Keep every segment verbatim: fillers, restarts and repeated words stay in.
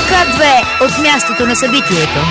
К две от мястото на събитието.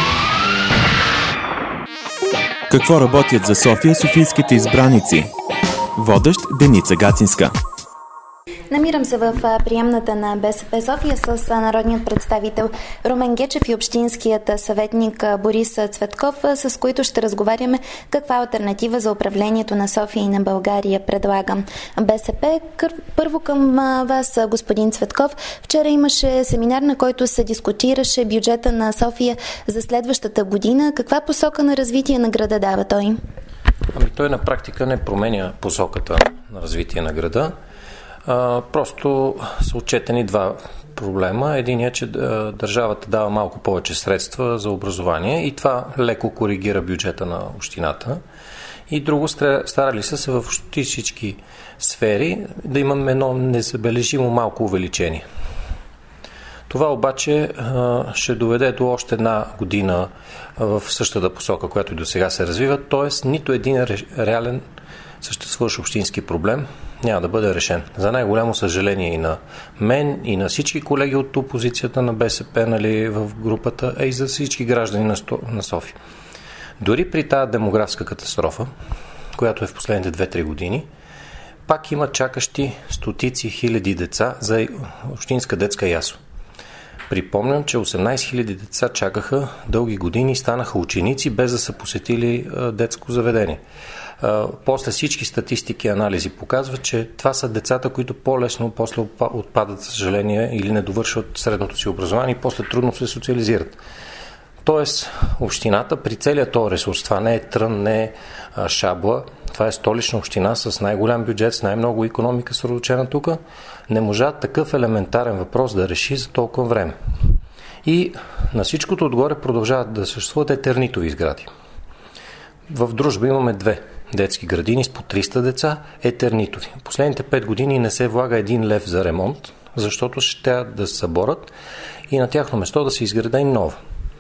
Какво работят за София софийските избраници? Водещ Деница Гацинска. Намирам се в приемната на БСП София с народният представител Румен Гечев и общинският съветник Борис Цветков, с които ще разговаряме каква алтернатива за управлението на София и на България предлага БСП. Първо към вас, господин Цветков. Вчера имаше семинар, на който се дискутираше бюджета на София за следващата година. Каква посока на развитие на града дава той? Ами той на практика не променя посоката на развитие на града. А, просто са отчетени два проблема. Един е, че държавата дава малко повече средства за образование и това леко коригира бюджета на общината. И друго, старали са се в всички сфери да имаме едно незабележимо малко увеличение. Това обаче ще доведе до още една година в същата посока, която и до сега се развива, т.е. нито един реален съществуващ общински проблем няма да бъде решен. За най-голямо съжаление и на мен, и на всички колеги от опозицията на БСП, нали, в групата, а и за всички граждани на, Сто... на София. Дори при тази демографска катастрофа, която е в последните две-три години, пак има чакащи стотици хиляди деца за общинска детска ясла. Припомням, че осемнайсет хиляди деца чакаха дълги години и станаха ученици, без да са посетили детско заведение. После всички статистики и анализи показват, че това са децата, които по-лесно после отпадат, за съжаление, или не довършват средното си образование и после трудно се социализират. Тоест, общината при целия този ресурс, това не е Трън, не е Шабла, това е столична община с най-голям бюджет, с най-много икономика съсредоточена тук, не можа такъв елементарен въпрос да реши за толкова време. И на всичкото отгоре продължават да съществуват етернитови сгради. В Дружба имаме две детски градини с по триста деца, етернитови. Последните пет години не се влага един лев за ремонт, защото ще да се съборят и на тяхно место да се изгради нова.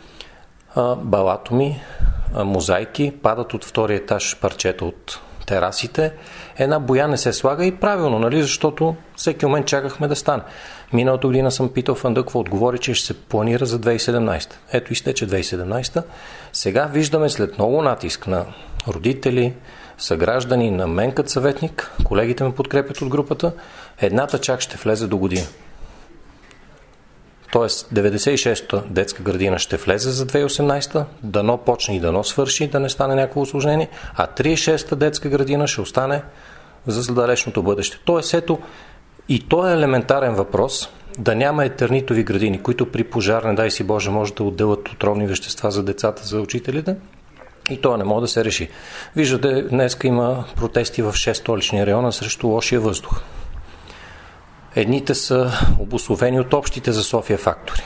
Балатоми, мозайки, падат от втория етаж парчета от терасите. Една боя не се слага и правилно, нали, защото всеки момент чакахме да стане. Миналата година съм питал Фандъкова, отговори, че ще се планира за две хиляди и седемнайсета. Ето изтече две хиляди и седемнайсета. Сега виждаме след много натиск на родители, съграждани, на мен като съветник, колегите ме подкрепят от групата, едната чак ще влезе до година. Тоест деветдесет и шеста детска градина ще влезе за две хиляди и осемнайсета, дано почне и дано свърши, да не стане някакво усложнение, а трийсет и шеста детска градина ще остане за далечното бъдеще. Тоест ето и то е елементарен въпрос да няма етернитови градини, които при пожар, не дай си Боже, може да отделят отровни вещества за децата, за учителите, и това не може да се реши. Виждате, днеска има протести в шест столични района срещу лошия въздух. Едните са обусловени от общите за София фактори.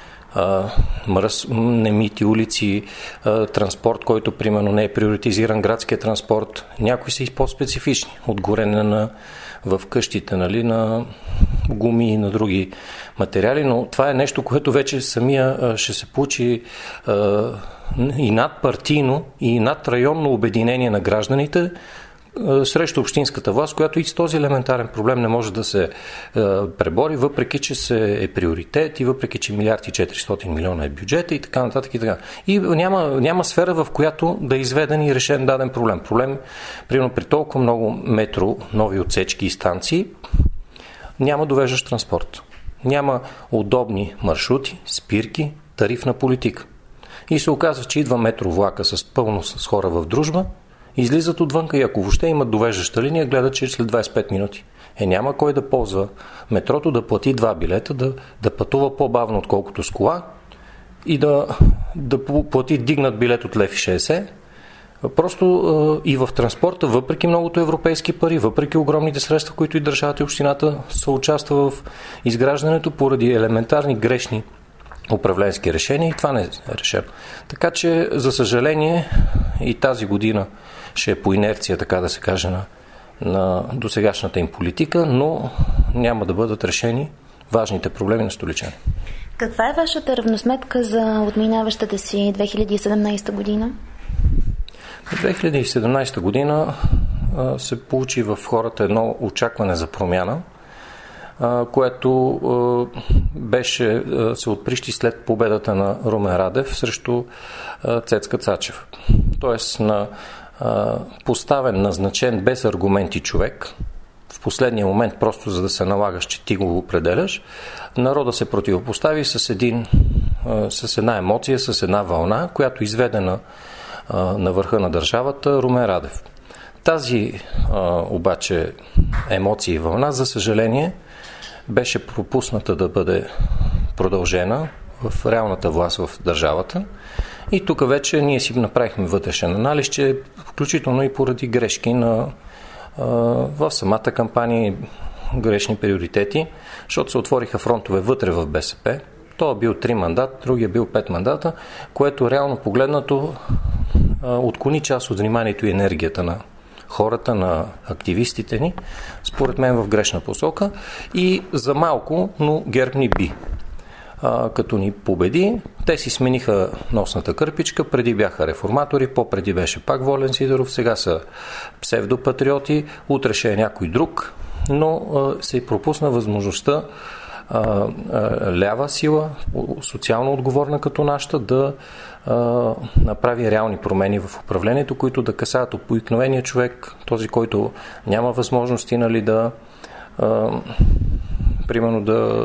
Мръс, немити улици, а, транспорт, който примерно не е приоритизиран, градския транспорт. Някои са и по-специфични. От горене на, в къщите, нали, на гуми и на други материали, но това е нещо, което вече самия а, ще се получи а, и надпартийно, и надрайонно обединение на гражданите срещу общинската власт, която и с този елементарен проблем не може да се е, пребори, въпреки че се е приоритет и въпреки че милиард и четиристотин милиона е бюджета и така нататък и така. И няма, няма сфера, в която да е изведен и решен даден проблем. Проблем, примерно при толкова много метро, нови отсечки и станции, няма довеждащ транспорт. Няма удобни маршрути, спирки, тарифна политика. И се оказва, че идва метро влака с пълно с хора в Дружба, излизат отвънка и ако въобще имат довеждаща линия, гледат, че след двайсет и пет минути. Е, няма кой да ползва метрото, да плати два билета, да, да пътува по-бавно, отколкото с кола и да, да плати дигнат билет от лев и шейсет. Просто и в транспорта, въпреки многото европейски пари, въпреки огромните средства, които и държавата и общината са участва в изграждането, поради елементарни грешни управленски решения и това не е решено. Така че, за съжаление, и тази година ще е по инерция, така да се каже, на, на досегашната им политика, но няма да бъдат решени важните проблеми на столичани. Каква е вашата равносметка за отминаващата си две хиляди и седемнайсета година? В две хиляди и седемнайсета година а, се получи в хората едно очакване за промяна. което беше, се отприщи след победата на Румен Радев срещу Цецка Цачева. Тоест на поставен, назначен без аргументи човек, в последния момент, просто за да се налагаш, че ти го определяш, народа се противопостави с, един, с една емоция, с една вълна, която изведе на, на върха на държавата Румен Радев. Тази обаче емоция и вълна, за съжаление, беше пропусната да бъде продължена в реалната власт в държавата. И тук вече ние си направихме вътрешен анализ, че включително и поради грешки на, а, в самата кампания, грешни приоритети, защото се отвориха фронтове вътре в БСП. Той е бил три мандата, другия бил пет мандата, което реално погледнато а, отклони част от вниманието и енергията на хората, на активистите ни, според мен в грешна посока. И за малко, но ГЕРБ ни би. А, като ни победи, те си смениха носната кърпичка, преди бяха реформатори, по-преди беше пак Волен Сидеров, сега са псевдопатриоти, утре ще е някой друг, но а, се пропусна възможността а, а, лява сила, социално отговорна като нашата, да а, направи реални промени в управлението, които да касаят обикновения човек, този, който няма възможности, нали, да а, примерно да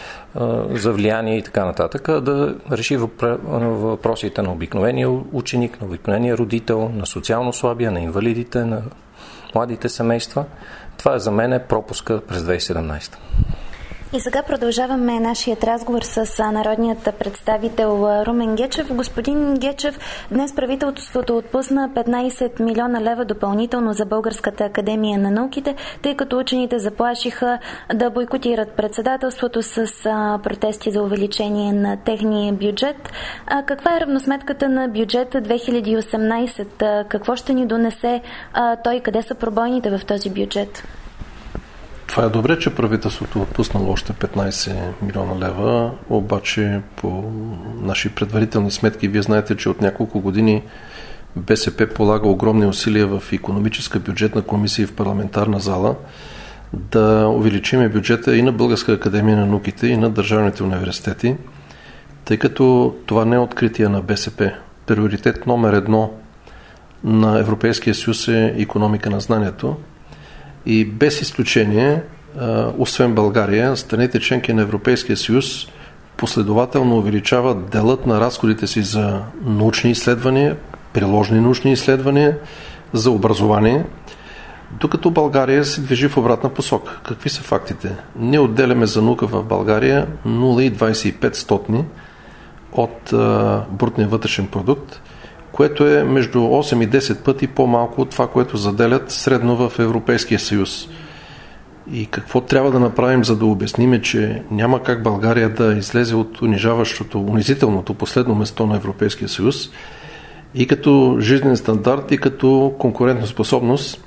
за влияние и така нататък, да реши въпросите на обикновения ученик, на обикновения родител, на социално слабия, на инвалидите, на младите семейства. Това е за мен е пропуска през две хиляди и седемнадесета. И сега продължаваме нашият разговор с народният представител Румен Гечев. Господин Гечев, днес правителството отпусна петнадесет милиона лева допълнително за Българската академия на науките, тъй като учените заплашиха да бойкотират председателството с протести за увеличение на техния бюджет. А каква е равносметката на бюджета две хиляди и осемнадесета? Какво ще ни донесе а, той? Къде са пробойните в този бюджет? Това е добре, че правителството отпуснало още петнадесет милиона лева, обаче по наши предварителни сметки, вие знаете, че от няколко години БСП полага огромни усилия в икономическа бюджетна комисия и в парламентарна зала да увеличиме бюджета и на Българска академия на науките, и на държавните университети, тъй като това не е откритие на БСП. Приоритет номер едно на Европейския съюз е икономика на знанието. И без изключение, освен България, страните членки на Европейския съюз последователно увеличават делът на разходите си за научни изследвания, приложни научни изследвания, за образование, докато България се движи в обратна посока. Какви са фактите? Ние отделяме за наука в България нула цяло двадесет и пет сотни от а, брутния вътрешен продукт, което е между осем и десет пъти по-малко от това, което заделят средно в Европейския съюз. И какво трябва да направим, за да обясним, че няма как България да излезе от унижаващото, унизителното последно место на Европейския съюз и като жизнен стандарт, и като конкурентоспособност,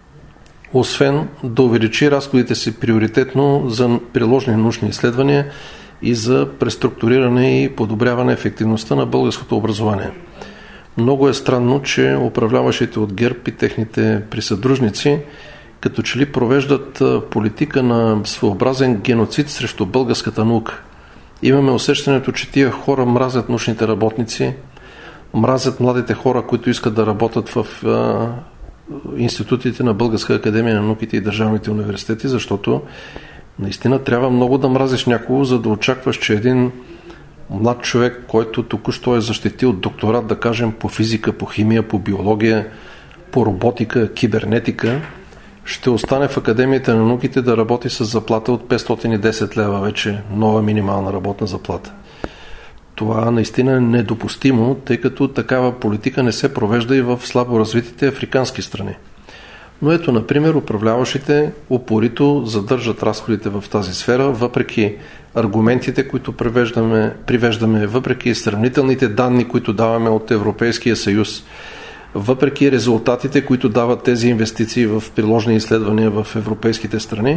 освен да увеличи разходите си приоритетно за приложни научни изследвания и за преструктуриране и подобряване ефективността на българското образование. Много е странно, че управляващите от ГЕРБ и техните присъдружници като че ли провеждат политика на своеобразен геноцид срещу българската наука. Имаме усещането, че тия хора мразят научните работници, мразят младите хора, които искат да работят в а, институтите на Българска академия на науките и държавните университети, защото наистина трябва много да мразиш някого, за да очакваш, че един млад човек, който току-що е защитил докторат, да кажем, по физика, по химия, по биология, по роботика, кибернетика, ще остане в Академията на науките да работи с заплата от петстотин и десет лева, вече нова минимална работна заплата. Това наистина е недопустимо, тъй като такава политика не се провежда и в слабо развитите африкански страни. Но ето, например, управляващите упорито задържат разходите в тази сфера, въпреки аргументите, които привеждаме, привеждаме, въпреки сравнителните данни, които даваме от Европейския съюз, въпреки резултатите, които дават тези инвестиции в приложни изследвания в европейските страни.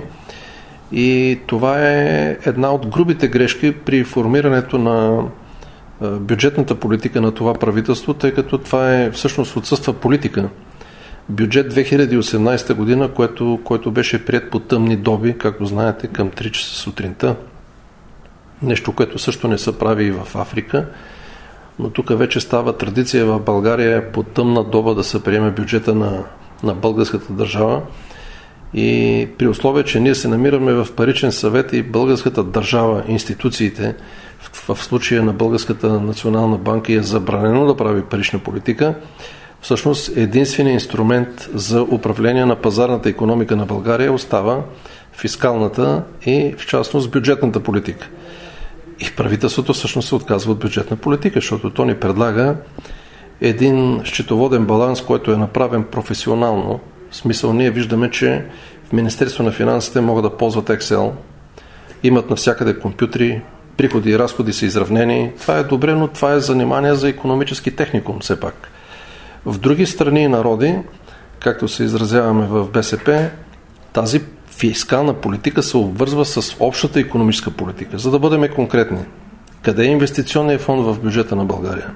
И това е една от грубите грешки при формирането на бюджетната политика на това правителство, тъй като това е всъщност отсъства политика. бюджет две хиляди и осемнадесета година, което, който беше приет по тъмни доби, както знаете, към три часа сутринта. Нещо, което също не се прави и в Африка, но тук вече става традиция в България по тъмна доба да се приеме бюджета на, на българската държава. И при условие, че ние се намираме в паричен съвет и българската държава, институциите, в, в случая на Българската национална банка е забранено да прави парична политика, всъщност единственият инструмент за управление на пазарната икономика на България остава фискалната и в частност бюджетната политика. И правителството всъщност се отказва от бюджетна политика, защото то ни предлага един счетоводен баланс, който е направен професионално. В смисъл, ние виждаме, че в Министерство на финансите могат да ползват Excel, имат навсякъде компютри, приходи и разходи са изравнени. Това е добре, но това е занимание за икономически техникум все пак. В други страни и народи, както се изразяваме в БСП, тази фискална политика се обвързва с общата икономическа политика. За да бъдем конкретни, къде е инвестиционният фонд в бюджета на България?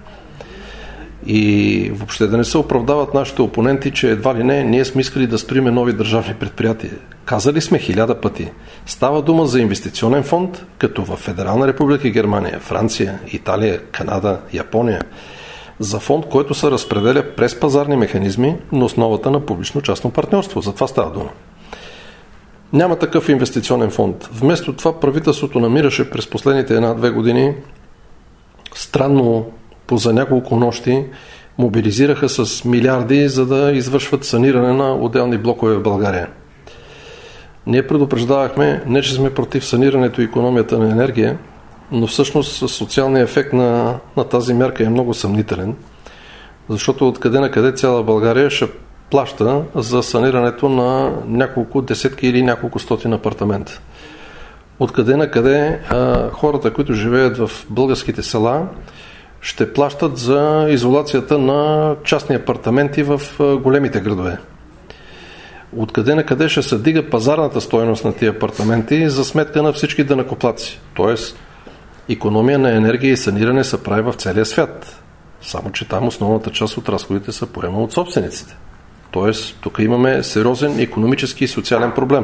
И въобще да не се оправдават нашите опоненти, че едва ли не, ние сме искали да строиме нови държавни предприятия. Казали сме хиляда пъти. Става дума за инвестиционен фонд, като в Федерална република Германия, Франция, Италия, Канада, Япония. За фонд, който се разпределя през пазарни механизми на основата на публично-частно партньорство. За това става дума. Няма такъв инвестиционен фонд. Вместо това правителството намираше през последните една-две години странно по за няколко нощи мобилизираха с милиарди, за да извършват саниране на отделни блокове в България. Ние предупреждавахме, не че сме против санирането и икономията на енергия, но всъщност социалният ефект на, на тази мярка е много съмнителен, защото откъде на къде цяла България ще плаща за санирането на няколко десетки или няколко стотин апартамента. Откъде на къде а, хората, които живеят в българските села, ще плащат за изолацията на частни апартаменти в големите градове. Откъде на къде ще се дига пазарната стойност на тия апартаменти за сметка на всички данъкоплатци. Тоест, икономия на енергия и саниране се прави в целия свят. Само че там основната част от разходите се поема от собствениците. Тоест, тук имаме сериозен икономически и социален проблем.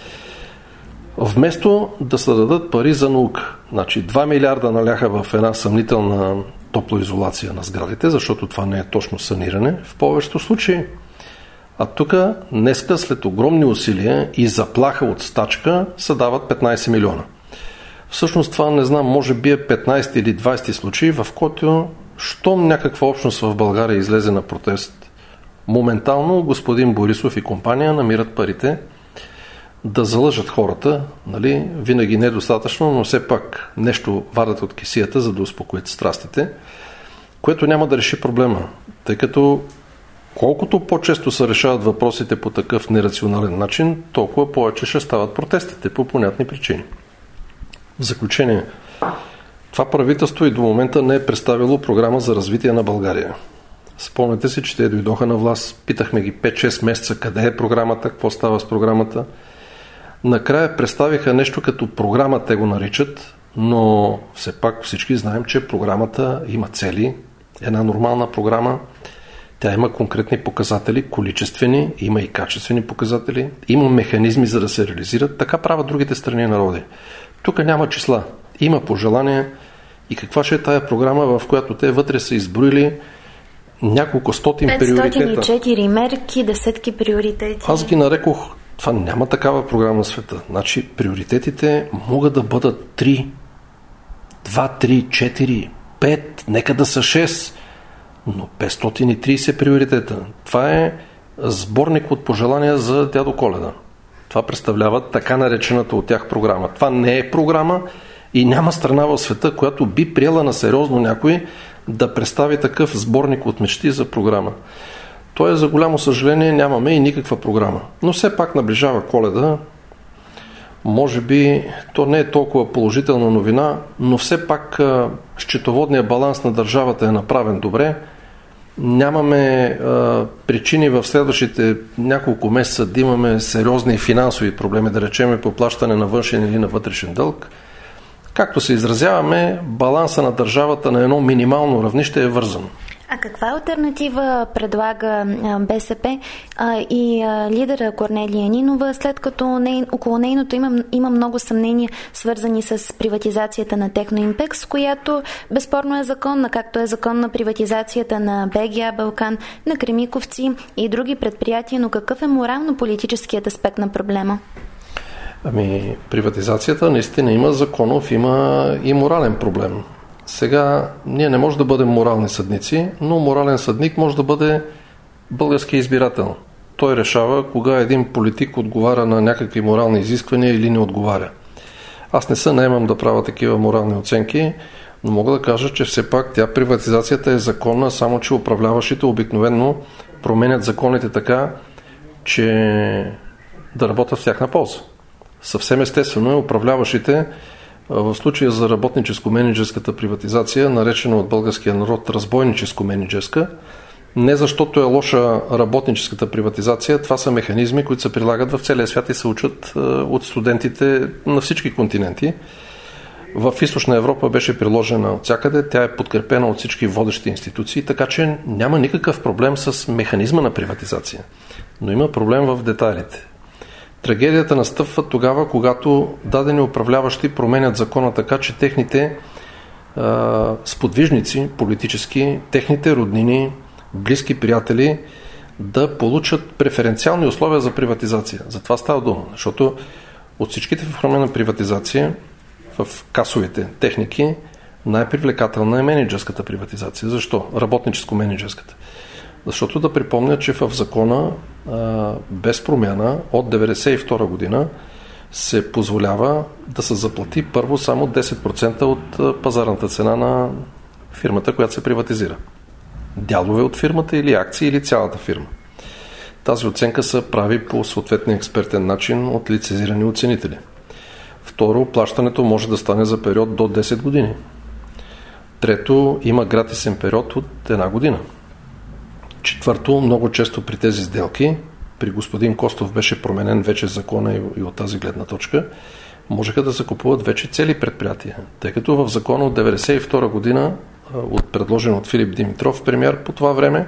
Вместо да се дадат пари за наука, значи два милиарда наляха в една съмнителна топлоизолация на сградите, защото това не е точно саниране в повечето случаи. А тук днеска след огромни усилия и заплаха от стачка се дават петнайсет милиона. Всъщност това не знам, може би е петнайсети или двайсети случай, в който щом някаква общност в България излезе на протест, моментално господин Борисов и компания намират парите да залъжат хората, нали, винаги недостатъчно, но все пак нещо вадат от кесията, за да успокоят страстите, което няма да реши проблема, тъй като колкото по-често се решават въпросите по такъв нерационален начин, толкова повече ще стават протестите по понятни причини. В заключение, това правителство и до момента не е представило програма за развитие на България. Спомняте си, че те дойдоха на власт, питахме ги пет-шест месеца къде е програмата, какво става с програмата. Накрая представиха нещо като програма, те го наричат, но все пак всички знаем, че програмата има цели, една нормална програма, тя има конкретни показатели, количествени, има и качествени показатели, има механизми за да се реализират, така правят другите страни и народи. Тук няма числа, има пожелания и каква ще е тая програма, в която те вътре са изброили няколко стотин приоритета. петстотин и четири мерки, десетки приоритети. Аз ги нарекох, това няма такава програма на света. Значи приоритетите могат да бъдат три, два, три, четири, пет, нека да са шест, но петстотин и трийсет приоритета. Това е сборник от пожелания за дядо Коледа. Това представлява така наречената от тях програма. Това не е програма и няма страна в света, която би приела на сериозно някой да представи такъв сборник от мечти за програма. Тоест, за голямо съжаление, нямаме и никаква програма. Но все пак наближава Коледа. Може би то не е толкова положителна новина, но все пак счетоводният баланс на държавата е направен добре. Нямаме а, причини в следващите няколко месеца да имаме сериозни финансови проблеми, да речеме по плащане на външен или на вътрешен дълг. Както се изразяваме, баланса на държавата на едно минимално равнище е вързан. А каква алтернатива предлага БСП и лидера Корнелия Нинова, след като не, около нейното има, има много съмнения, свързани с приватизацията на Техноимпекс, която безспорно е законна, както е законна приватизацията на БГА Балкан, на Кремиковци и други предприятия, но какъв е морално-политическият аспект на проблема? Ами, приватизацията наистина има законов, има и морален проблем. Сега, ние не можем да бъдем морални съдници, но морален съдник може да бъде български избирател. Той решава кога един политик отговаря на някакви морални изисквания или не отговаря. Аз не се наемам да правя такива морални оценки, но мога да кажа, че все пак тя приватизацията е законна, само че управляващите обикновено променят законите така, че да работят в тяхна полза. Съвсем естествено е управляващите в случая за работническо-менеджерската приватизация, наречена от българския народ разбойническо-менеджерска, не защото е лоша работническата приватизация, това са механизми, които се прилагат в целия свят и се учат от студентите на всички континенти. В Източна Европа беше приложена от всякъде, тя е подкрепена от всички водещи институции, така че няма никакъв проблем с механизма на приватизация. Но има проблем в детайлите. Трагедията настъпва тогава, когато дадени управляващи променят закона така, че техните а, сподвижници политически, техните роднини, близки приятели да получат преференциални условия за приватизация. За това става дума, защото от всичките форми на приватизация в касовите техники най-привлекателна е менеджерската приватизация. Защо? Работническо-менеджерската. Защото да припомня, че в закона а, без промяна от деветдесет и втора година се позволява да се заплати първо само десет процента от а, пазарната цена на фирмата, която се приватизира. Дялове от фирмата или акции или цялата фирма. Тази оценка се прави по съответния експертен начин от лицензирани оценители. Второ, плащането може да стане за период до десет години. Трето, има гратисен период от една година. Четвърто, много често при тези сделки, при господин Костов беше променен вече закона и, и от тази гледна точка, можеха да се купуват вече цели предприятия. Тъй като в закона от деветдесет и втора година, от предложен от Филип Димитров, премиер по това време,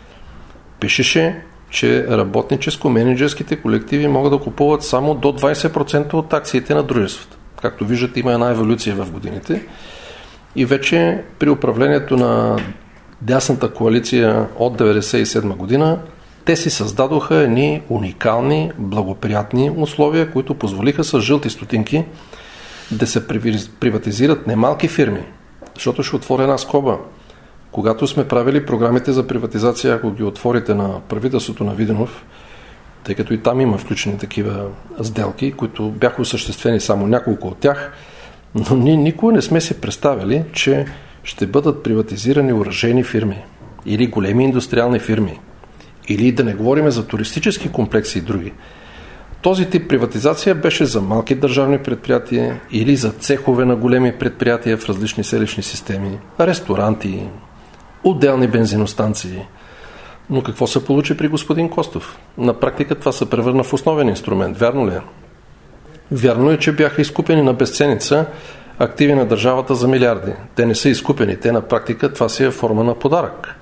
пишеше, че работническо-менеджерските колективи могат да купуват само до двадесет процента от акциите на дружествата. Както виждате, има една еволюция в годините. И вече при управлението на дясната коалиция от деветдесет и седма година, те си създадоха едни уникални, благоприятни условия, които позволиха с жълти стотинки да се приватизират немалки фирми. Защото ще отворя една скоба. Когато сме правили програмите за приватизация, ако ги отворите на правителството на Виденов, тъй като и там има включени такива сделки, които бяха осъществени само няколко от тях, но ние никога не сме се представили, че ще бъдат приватизирани оръжейни фирми или големи индустриални фирми, или да не говорим за туристически комплекси и други. Този тип приватизация беше за малки държавни предприятия или за цехове на големи предприятия в различни селищни системи, ресторанти, отделни бензиностанции. Но какво се получи при господин Костов? На практика това се превърна в основен инструмент. Вярно ли е? Вярно е, че бяха изкупени на безценица активи на държавата за милиарди. Те не са изкупени. Те на практика това си е форма на подарък.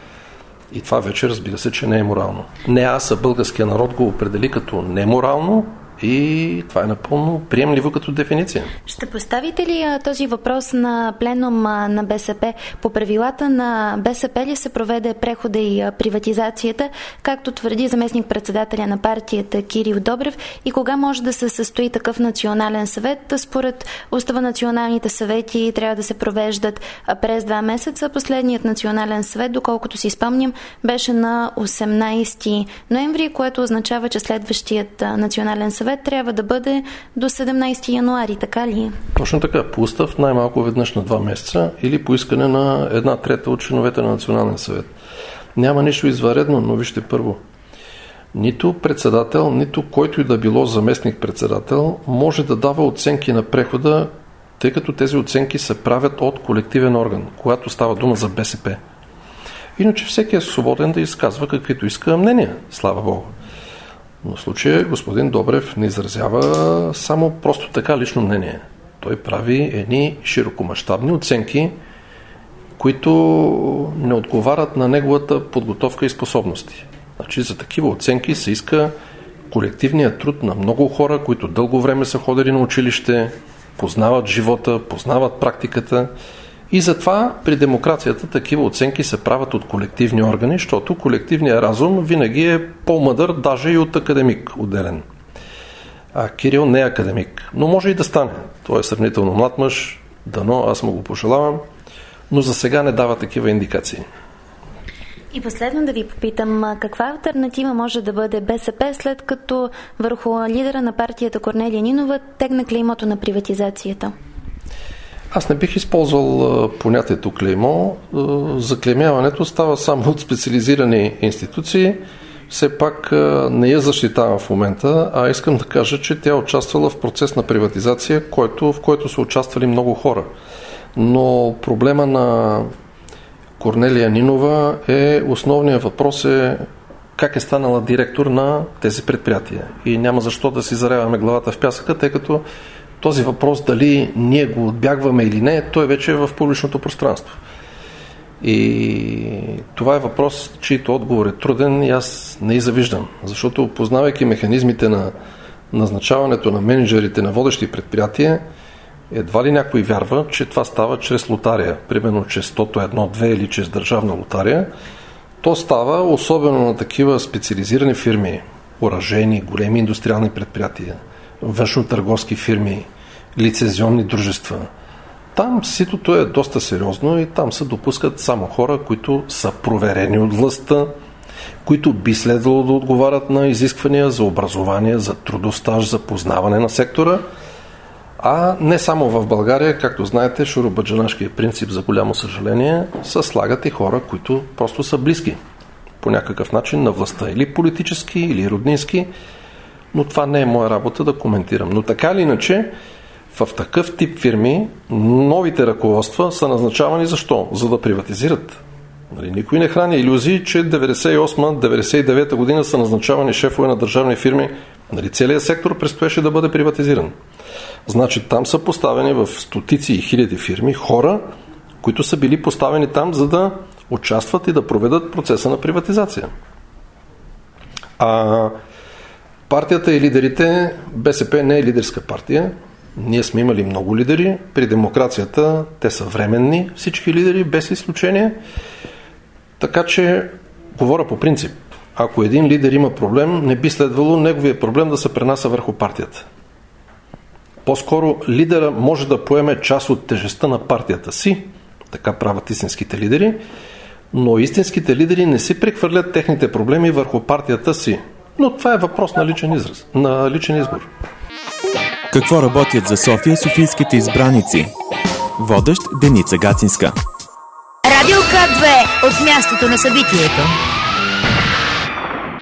И това вече разбира се, че не е морално. Не аз, а българския народ го определи като неморално и това е напълно приемливо като дефиниция. Ще поставите ли а, този въпрос на пленум а, на БСП? По правилата на БСП ли се проведе прехода и а, приватизацията, както твърди заместник-председателя на партията Кирил Добрев, и кога може да се състои такъв национален съвет? Според устава националните съвети трябва да се провеждат а, през два месеца. Последният национален съвет, доколкото си спомням, беше на осемнадесети ноември, което означава, че следващият а, национален съвет трябва да бъде до седемнадесети януари, така ли? Точно така. По устав най-малко веднъж на два месеца или по искане на една трета от членовете на Национален съвет. Няма нищо извънредно, но вижте първо. Нито председател, нито който и да било заместник-председател може да дава оценки на прехода, тъй като тези оценки се правят от колективен орган, когато става дума за БСП. Иначе всеки е свободен да изказва каквито иска мнения, слава Богу. Но в случая господин Добрев не изразява само просто така лично мнение. Той прави едни широкомащабни оценки, които не отговарят на неговата подготовка и способности. Значи за такива оценки се иска колективният труд на много хора, които дълго време са ходили на училище, познават живота, познават практиката и затова при демокрацията такива оценки се правят от колективни органи, защото колективният разум винаги е по-мъдър даже и от академик отделен. А Кирил не е академик, но може и да стане. Той е сравнително млад мъж, дано аз му го пожелавам, но за сега не дава такива индикации. И последно да ви попитам, каква алтернатива може да бъде БСП, след като върху лидера на партията Корнелия Нинова тегна клеймото на приватизацията? Аз не бих използвал понятието клеймо. Заклеймяването става само от специализирани институции. Все пак не я защитавам в момента, а искам да кажа, че тя е участвала в процес на приватизация, който, в който са участвали много хора. Но проблема на Корнелия Нинова е, основният въпрос е как е станала директор на тези предприятия. И няма защо да си заряваме главата в пясъка, тъй като този въпрос дали ние го отбягваме или не, той вече е в публичното пространство. И това е въпрос, чийто отговор е труден и аз не и завиждам, защото познавайки механизмите на назначаването на менеджерите на водещи предприятия, едва ли някой вярва, че това става чрез лотария, примерно чрез сто едно две или чрез държавна лотария. То става особено на такива специализирани фирми, оръжейни, големи индустриални предприятия, външно-търговски фирми, лицензионни дружества. Там ситото е доста сериозно и там се допускат само хора, които са проверени от властта, които би следвало да отговарят на изисквания за образование, за трудов стаж, за познаване на сектора, а не само в България, както знаете, шуробаджанашкият принцип, за голямо съжаление, са слагат и хора, които просто са близки по някакъв начин на властта, или политически, или роднински, но това не е моя работа да коментирам. Но така или иначе, в такъв тип фирми новите ръководства са назначавани защо? За да приватизират. Нали, никой не храни илюзии, че деветдесет и осма деветдесет и девета година са назначавани шефове на държавни фирми. Нали, целият сектор предстоеше да бъде приватизиран. Значи там са поставени в стотици и хиляди фирми хора, които са били поставени там, за да участват и да проведат процеса на приватизация. А партията и лидерите, БСП не е лидерска партия. Ние сме имали много лидери. При демокрацията те са временни, всички лидери, без изключение. Така че, говоря по принцип, ако един лидер има проблем, не би следвало неговия проблем да се пренася върху партията. По-скоро лидера може да поеме част от тежестта на партията си, така правят истинските лидери, но истинските лидери не си прехвърлят техните проблеми върху партията си. Но това е въпрос на личен израз, на личен избор. Какво работят за София софийските избраници? Водещ Деница Гацинска. Радио К две от мястото на събитието.